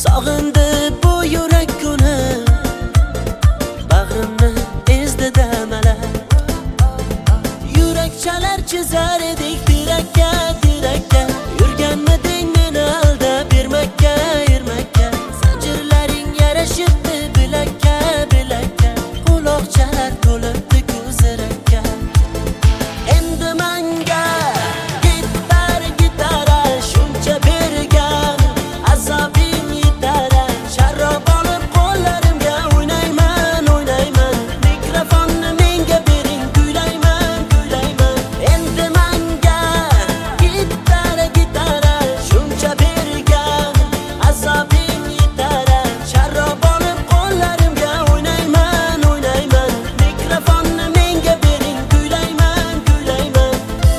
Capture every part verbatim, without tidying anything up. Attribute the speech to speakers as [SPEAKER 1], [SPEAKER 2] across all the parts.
[SPEAKER 1] Sog'indi bu yurak kuni, bag'rimni ezdi damalar. Yurak chalar chizar edik tirakka, tirakka. Yurganmiding meni aldab bermakka, ermakka. Zanjirlaring yarashibdi bilakka, bilakka. Quloqchalar to'libdi ko'zirakka. Endi menga gitar, gitara shuncha bergan, azobing yetar. Sharob olib qo'llarimga o'ynayman, o'ynayman. Mikrofonni menga bering, kuylayman, kuylayman. Endi menga gitar, gitara shuncha bergan, azobing yetar. Sharob olib qo'llarimga o'ynayman, o'ynayman. Mikrofonni menga bering, kuylayman, kuylayman.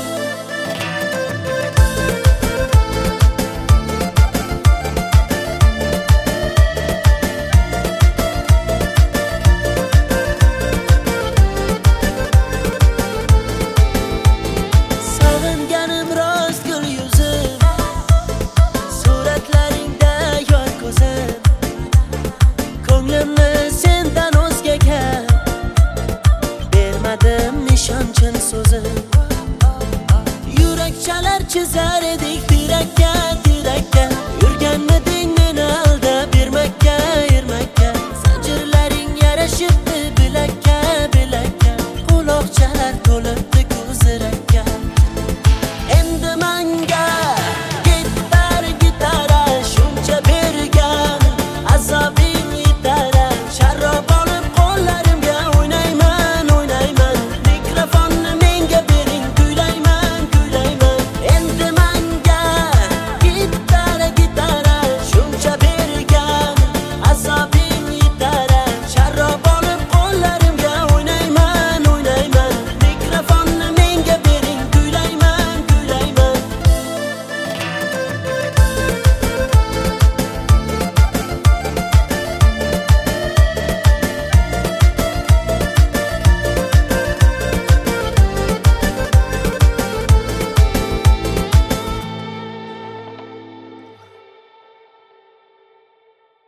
[SPEAKER 1] Sog'inganim rost gul yuzim, suratlaringda yor ko'zim. Ko'nglimni sendan o'zgaga bermadim ishonchin so'zim. Yurak chalar chizar edik tirakka, tirakka. Yurganmiding meni aldab bermakka, ermakka. Zanjirlaring yarashibdi bilakka, bilakka. Quloqchalar to'lib